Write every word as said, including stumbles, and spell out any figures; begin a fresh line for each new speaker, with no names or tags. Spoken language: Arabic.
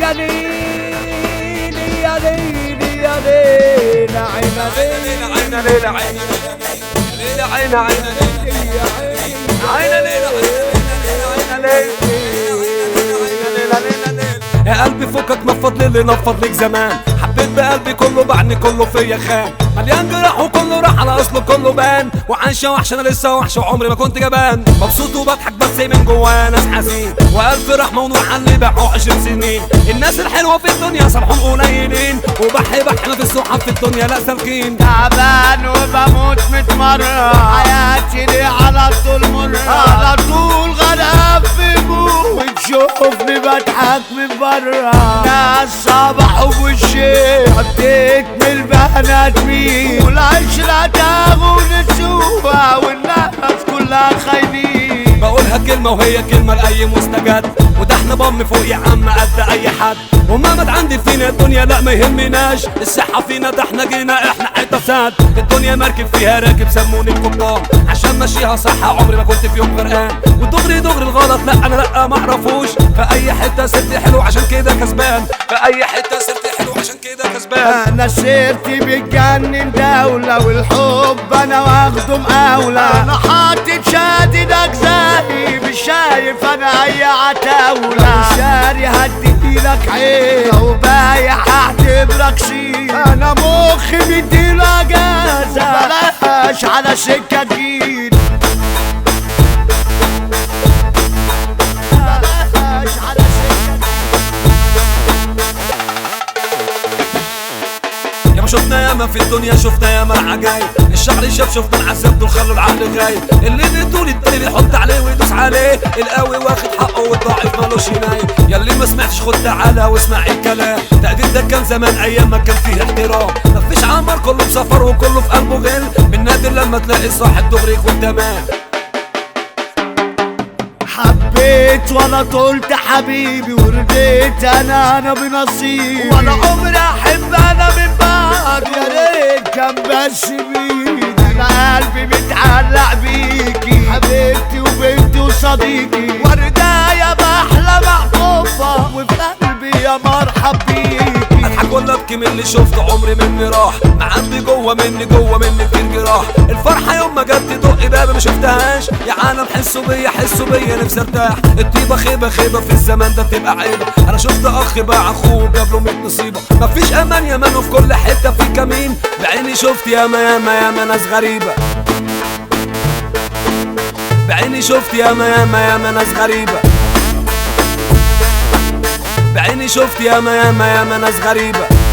يا ليلي يا ليلي يا ليلي عين ليلي
عين ليلى عين ليلى عين عين عين ليلى عين ليلى. يا قلبي فكك نفض للي نفض ليك زمان، حبيت بقلبي كله بعدني كله فيا خان، مليان جراح وكله راح على اصله كله بان، وعايشه وحش انا لسه وحش وعمري ما كنت جبان، مبسوط وبضحك بس من جوايا ناس حزين، والف رحمه ونور على اللي باعوا عشر سنين، الناس الحلوه في الدنيا صالحون قليلين، وبحي بحي ما في السوحه في الدنيا لا سالكين،
تعبان وبموت متمرة، حياتي ليه على طول مرة، على طول غرقان في جوه، وتشوفني بضحك من برا، ناس صبحوا بوشي، حطيت من البنات مين، والعشرة تاخد تسوها، والناس كلها خاينين.
بقولها كلمة وهي كلمة لأي مستجد، وده احنا بم فوق يا عم قد أي حد، ومهما عندي فينا الدنيا لا ما يهمناش، الصحة فينا ده احنا جينا احنا حتة سد، الدنيا مركب فيها راكب سموني الكبار، عشان ماشيها صح عمري ما كنت في يوم غرقان، والدغري دغري الغلط لا أنا لا معرفوش، في أي حتة سرتي حلو عشان كده كسبان، في أي حتة سرتي حلو عشان كده كسبان.
انا سيرتي بتجنن دولة، والحب انا واخده مقاولة، انا حاطط شادد اجزائي، مش شايف انا اي عتاولة، شاري هديلك عين، وبايع هعتبرك شيء، انا مخي مديله اجازة، بلاش على سكة جديد، بلاش على سكة.
ياما شفنا ياما في الدنيا شفنا ياما العجايب، الشعر شاف شفنا العذاب دول خلوا العقل غايب، اللي بيطول التاني بيحط عليه ويدوس عليه، القوي واخد حقه والضعيف مالوش ينايم، ياللي ما سمعتش خد تعالى واسمع الكلام، تقدير ده كان زمان ايام ما كان فيه احترام، مفيش عمر كله بسفر وكله في قلبه غل، من نادر لما تلاقي صاحب دغري يكون تمام.
حبيت ولا طولت حبيبي، ورضيت انا انا بنصيبي، ولا عمري احب انا من بعد، يا ريت كان بس بيدي، انا قلبي متعلق بيكي، حبيبتي وبنتي وصديقي، ورداية بحلى محبوبة، وفي قلبي يا مرحب بيكي.
اضحك ولا ابكي من اللي شفت عمري مني راح، معبي جوه مني جوه مني كتير جراح، الفرحه يوم ما جت تدق بابي ما شفتهاش، يا عالم حسوا بيا حسوا بيا نفسي ارتاح، الطيبه خيبه خيبه في الزمان ده بتبقى عيبه، انا شفت اخ باع اخوه جاب له مية نصيبه، مفيش امان يا مان وفي كل حته في كمين، بعيني شفت ياما ياما ياما ناس غريبه، بعيني شفت ياما ياما ياما ناس غريبه، بعيني شفت ياما ياما ياما ناس غريبه.